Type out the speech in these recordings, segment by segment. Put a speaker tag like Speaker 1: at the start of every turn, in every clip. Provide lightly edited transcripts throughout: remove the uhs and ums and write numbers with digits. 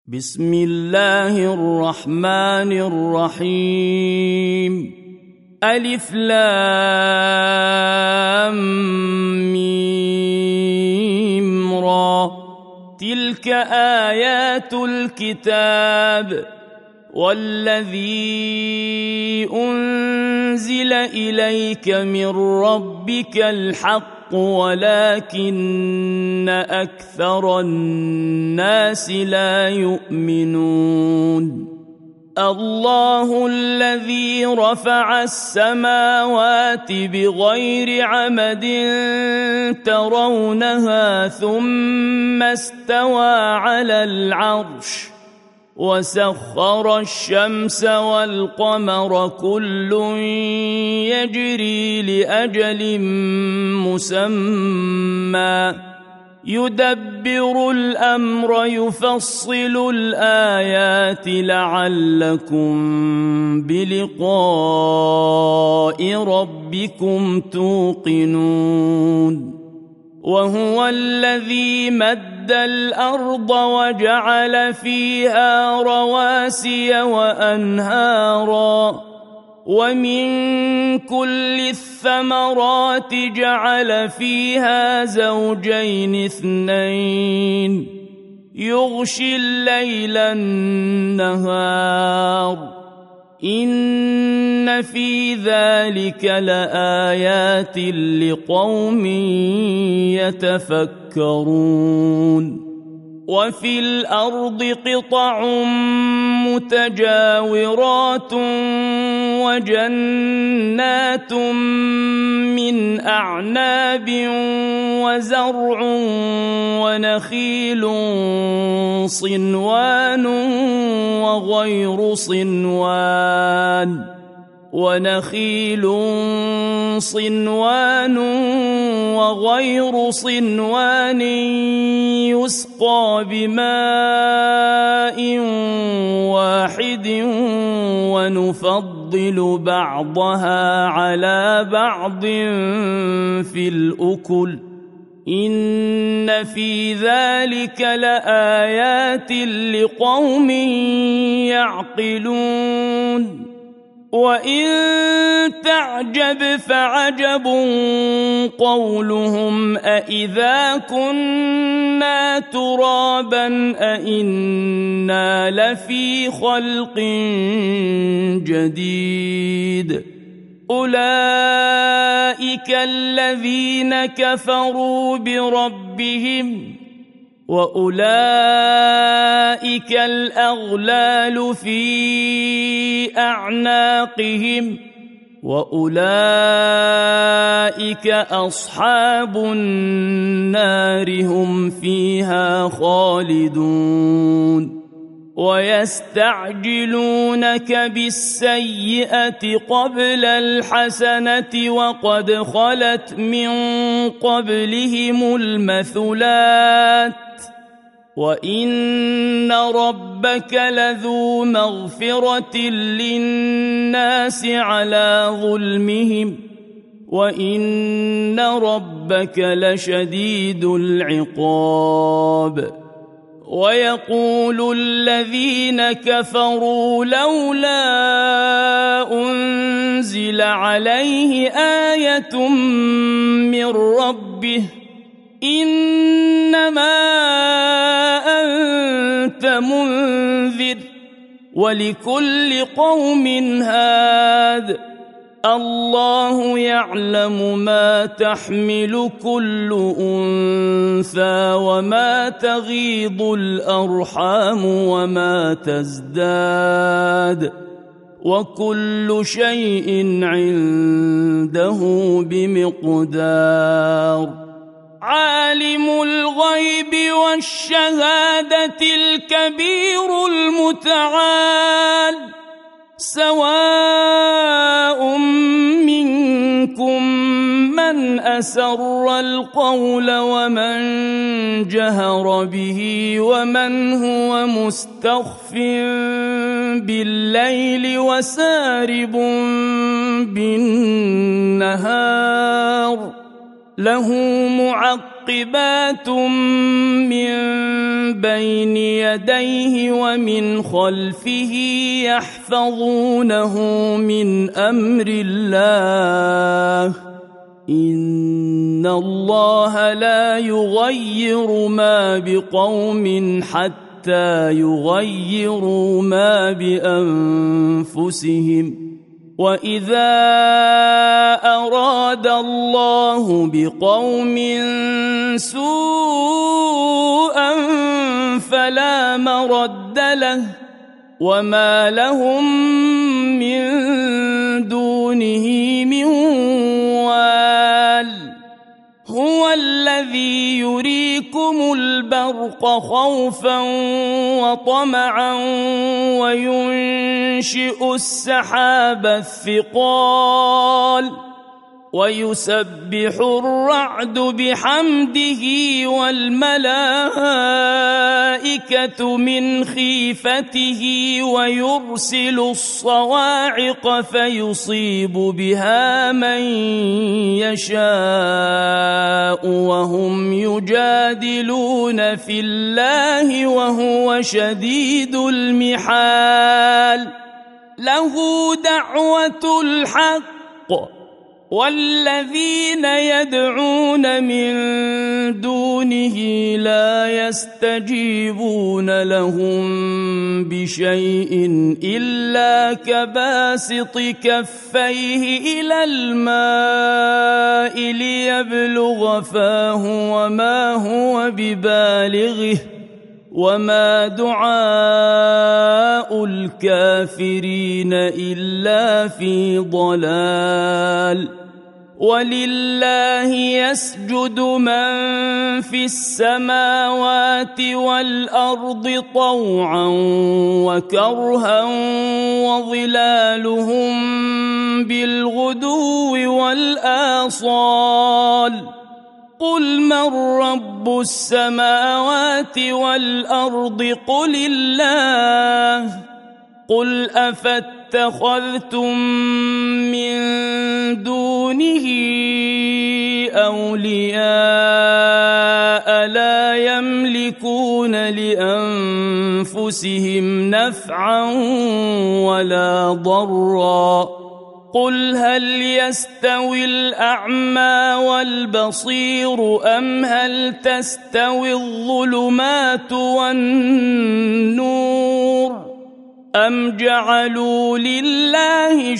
Speaker 1: بسم الله الرحمن الرحيم. ألف لام ميم را، تلك آيات الكتاب والذي أنزل إليك من ربك الحق ولكن أكثر الناس لا يؤمنون. الله الذي رفع السماوات بغير عمد ترونها ثم استوى على العرش وسخر الشمس والقمر كل يجري لأجل مسمى يدبر الأمر يفصل الآيات لعلكم بلقاء ربكم توقنون. وهو الذي مد الأرض وجعل فيها رواسي وأنهارا ومن كل الثمرات جعل فيها زوجين اثنين يغشي الليل النهار إن في ذلك لآيات لقوم يتفكرون. وفي الأرض قطع متجاورات وجنات من أعناب وزرع ونخيل صنوان وغير صنوان يسقى بماء واحد ونفضل بعضها على بعض في الأكل إن في ذلك لآيات لقوم يعقلون. وإن تعجب فعجب قولهم أإذا كنا ترابا أإنا لفي خلق جديد. أولئك الذين كفروا بربهم وأولئك الأغلال في أعناقهم وأولئك أصحاب النار هم فيها خالدون. ويستعجلونك بالسيئة قبل الحسنة وقد خلت من قبلهم المثلات وإن ربك لذو مغفرة للناس على ظلمهم وإن ربك لشديد العقاب. ويقول الذين كفروا لولا أنزل عليه آية من ربه إنما أنت منذر ولكل قوم هاد الله يعلم ما تحمل كل أنثى وما تغيض الأرحام وما تزداد وكل شيء عنده بمقدار. عالم الغيب والشهادة الكبير المتعال سواء منكم من أسر القول ومن جهر به ومن هو مستخف بالليل وسارب بالنهار له معقبات معقبات من بين يديه ومن خلفه يحفظونه من أمر الله إن الله لا يغير ما بقوم حتى يغيروا ما بأنفسهم وإذا أراد الله بقوم سوءا فلا مرد له وما لهم من دونه من وال هو الذي يريكم البرق خوفا وطمعا وينشئ السحاب الثقال ويسبح الرعد بحمده والملائكة من خيفته ويرسل الصواعق فيصيب بها من يشاء وهم يجادلون في الله وهو شديد المحال له دعوة الحق والذين يدعون من دونه لا يستجيبون لهم بشيء إلا كباسط كفيه إلى الماء ليبلغ فاه وما هو ببالغه وما دعاء الكافرين إلا في ضلال ولله يسجد من في السماوات والأرض طوعا وكرها وظلالهم بالغدو والآصال قل من رب السماوات والأرض قل الله قل أفاتخذتم من دونه أولياء لا يملكون لأنفسهم نفعا ولا ضرا قل هل يستوي الأعمى والبصير أم هل تستوي الظلمات والنور أم جعلوا لله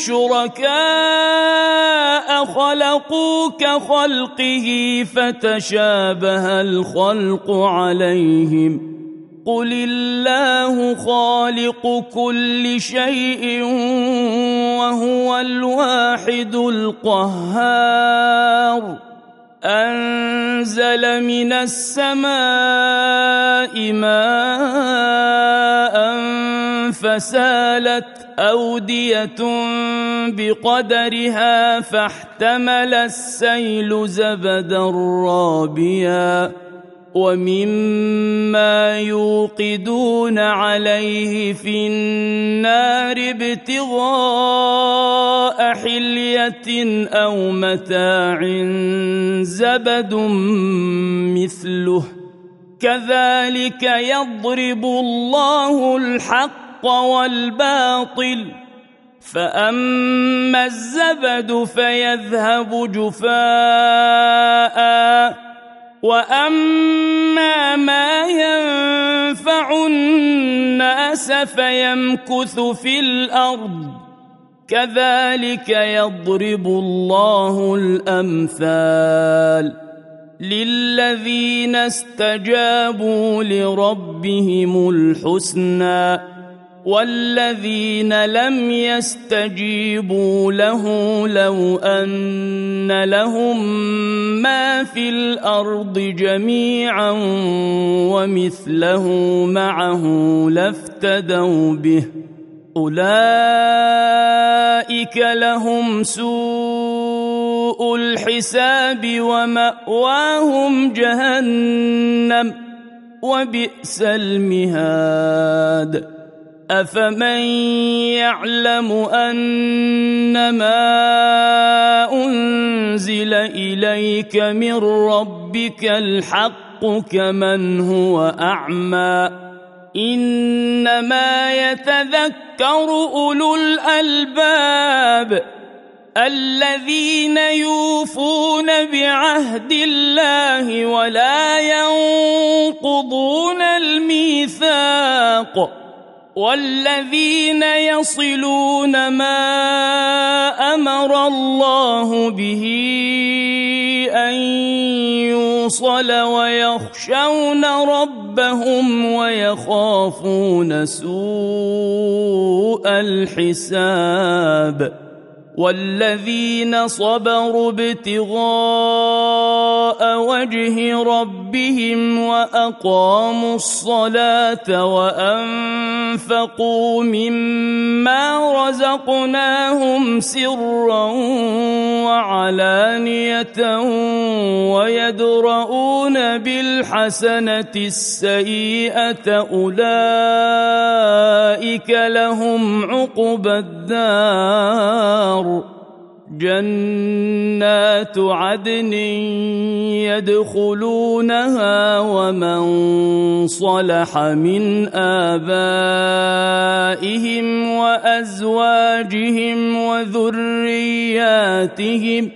Speaker 1: شركاء خلقوا كخلقه فتشابه الخلق عليهم قل الله خالق كل شيء وهو الواحد القهار أنزل من السماء ماء فسالت أودية بقدرها فاحتمل السيل زبدا رابيا ومما يوقدون عليه في النار ابتغاء حلية أو متاع زبد مثله كذلك يضرب الله الحق والباطل فأما الزبد فيذهب جفاء وأما ما ينفع الناس فيمكث في الأرض كذلك يضرب الله الأمثال للذين استجابوا لربهم الحسنى والذين لم يستجيبوا له لو أن لهم ما في الأرض جميعا ومثله معه لافتدوا به أولئك لهم سوء الحساب ومأواهم جهنم وبئس المهاد أفمن يعلم أنما أنزل إليك من ربك الحق كمن هو أعمى إنما يتذكر أولو الألباب الذين يوفون بعهد الله ولا ينقضون الميثاق والذين يصلون ما أمر الله به أن يوصل ويخشون ربهم ويخافون سوء الحساب والذين صبروا ابتغاء وجه ربهم وأقاموا الصلاة وأنفقوا مما رزقناهم سرا وعلانية ويدرؤون بالحسنة السيئة أولئك لهم عقبى الدار جنات عدن يدخلونها ومن صلح من آبائهم وأزواجهم وذرياتهم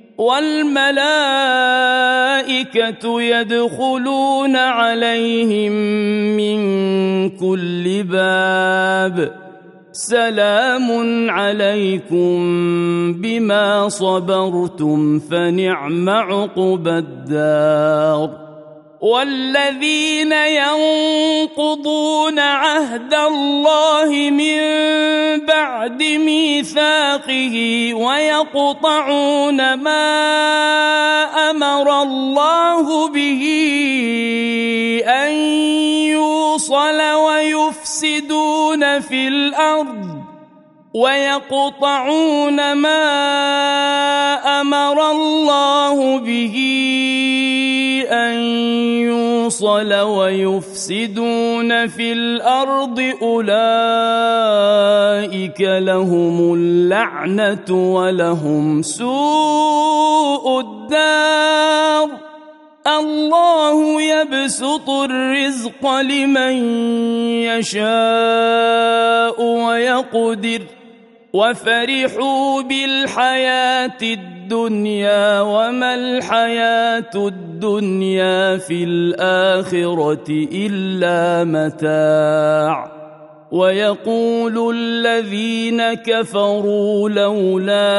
Speaker 1: والملائكة يدخلون عليهم من كل باب سلام عليكم بما صبرتم فنعم عقبى الدار والذين ينقضون عهد الله من بعد ميثاقه ويقطعون ما أمر الله به أن يوصل ويفسدون في الأرض ويقطعون ما أمر الله به أن يوصل ويفسدون في الأرض أولئك لهم اللعنة ولهم سوء الدار الله يبسط الرزق لمن يشاء ويقدر وفرحوا بالحياة الدنيا وما الحياة الدنيا في الآخرة إلا متاع ويقول الذين كفروا لولا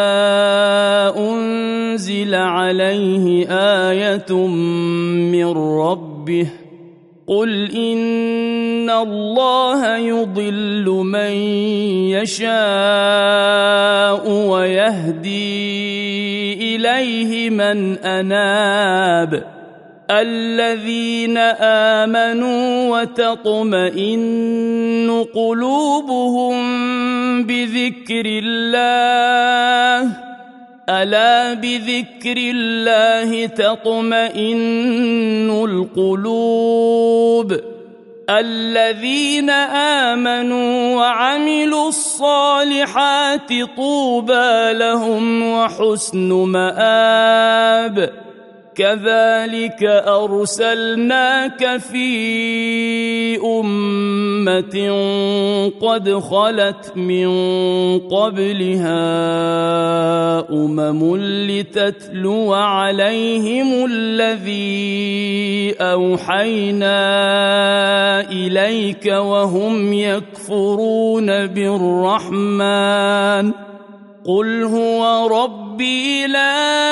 Speaker 1: أنزل عليه آية من ربه قل إن الله يضل من يشاء ويهدي إليه من أناب الذين آمنوا وتطمئن قلوبهم بذكر الله ألا بذكر الله تطمئن القلوب الذين آمنوا وعملوا الصالحات طوبى لهم وحسن مآب كذلك أرسلناك في أمة قد خلت من قبلها لتتلو عليهم الذي أوحينا إليك وهم يكفرون بالرحمن قل هو ربي لا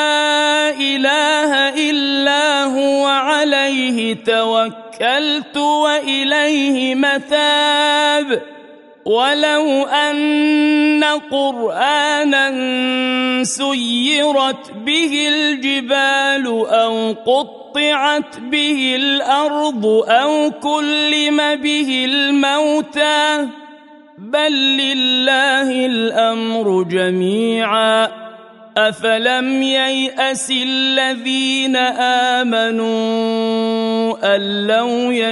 Speaker 1: إله إلا هو عليه توكلت وإليه متاب ولو أن قرآنا سيرت به الجبال أو قطعت به الأرض أو كلم به الموتى بل لله الأمر جميعا أفلم ييأس الذين آمنوا أن لو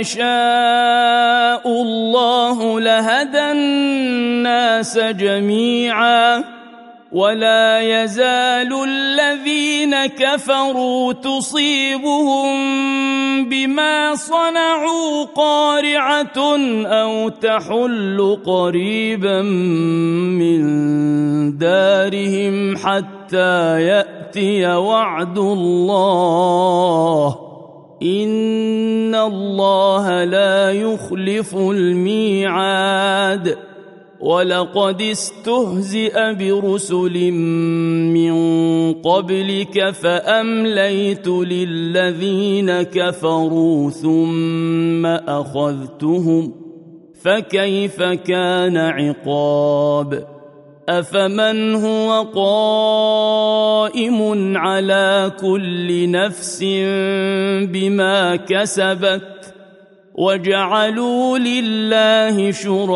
Speaker 1: يشاء الله لهدى الناس جميعا ولا يزال الذين كفروا تصيبهم بما صنعوا قارعة أو تحل قريبا من دارهم حتى يأتي وعد الله إن الله لا يخلف الميعاد ولقد استهزئ برسل من قبلك فأمليت للذين كفروا ثم أخذتهم فكيف كان عقاب أفمن هو قائم على كل نفس بما كسبت وجعلوا لله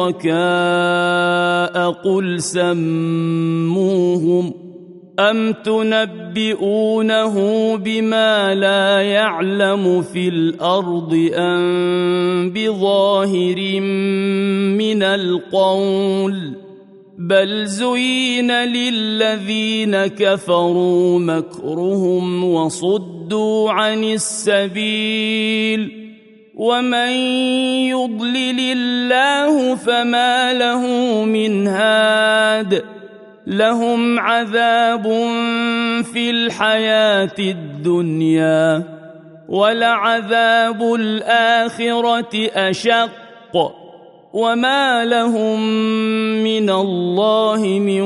Speaker 1: شركاء قل سموهم أم تنبئونه بما لا يعلم في الأرض أم بظاهر من القول بل زين للذين كفروا مكرهم وصدوا عن السبيل ومن يضلل الله فما له من هاد لهم عذاب في الحياة الدنيا ولعذاب الآخرة أشق وما لهم من الله من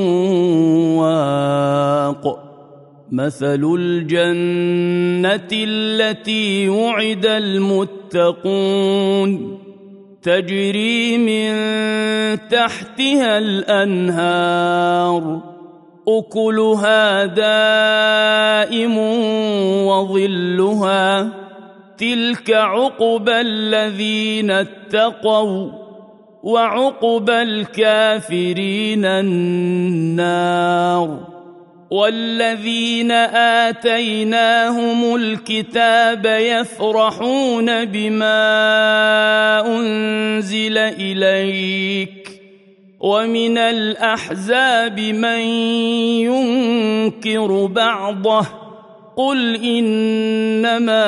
Speaker 1: واق مثل الجنة التي وعد المتقون تجري من تحتها الأنهار أكلها دائم وظلها تلك عقبى الذين اتقوا وعقبى الكافرين النار والذين آتيناهم الكتاب يفرحون بما أنزل إليك ومن الأحزاب من ينكر بعضه قل إنما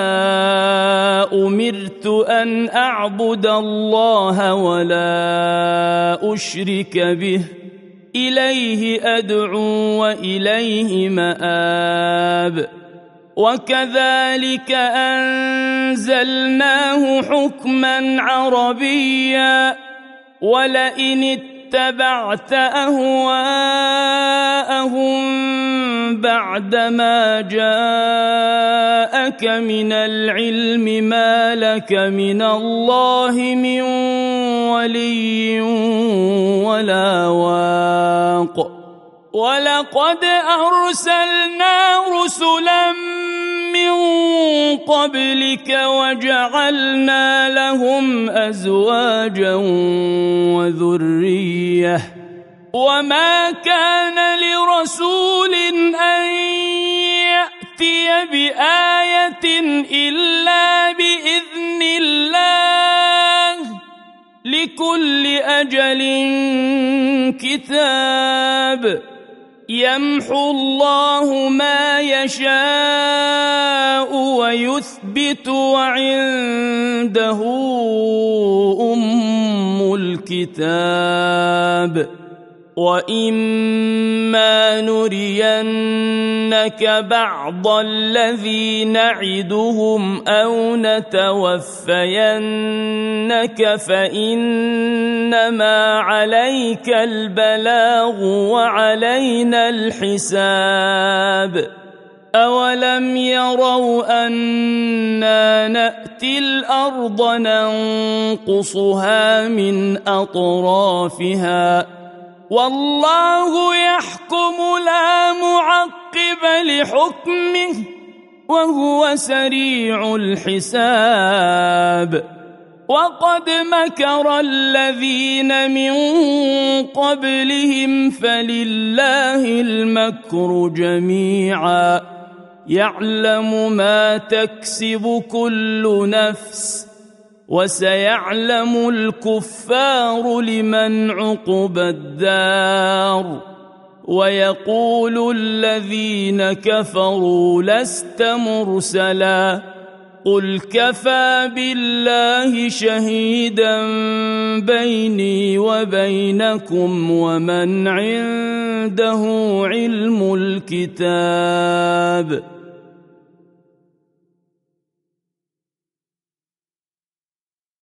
Speaker 1: أمرت أن أعبد الله ولا أشرك به إليه أدعو وإليه مآب وكذلك أنزلناه حكما عربيا ولئن اتبعت أهواءهم بعدما جاءك من العلم ما لك من الله من ولي ولا واق ولقد أرسلنا رسلا من قبلك وجعلنا لهم أزواجا وذرية وما كان لرسول أن يأتي بآية إلا بإذن الله لكل أجل كتاب يمحو الله ما يشاء ويثبت وعنده أم الكتاب وإما نرينك بعض الذي نعدهم أو نتوفينك فإنما عليك البلاغ وعلينا الحساب أولم يروا أنا نأتي الأرض ننقصها من أطرافها والله يحكم لا معقب لحكمه وهو سريع الحساب وقد مكر الذين من قبلهم فلله المكر جميعا يعلم ما تكسب كل نفس وسيعلم الكفار لمن عقبى الدار ويقول الذين كفروا لست مرسلا قل كفى بالله شهيدا بيني وبينكم ومن عنده علم الكتاب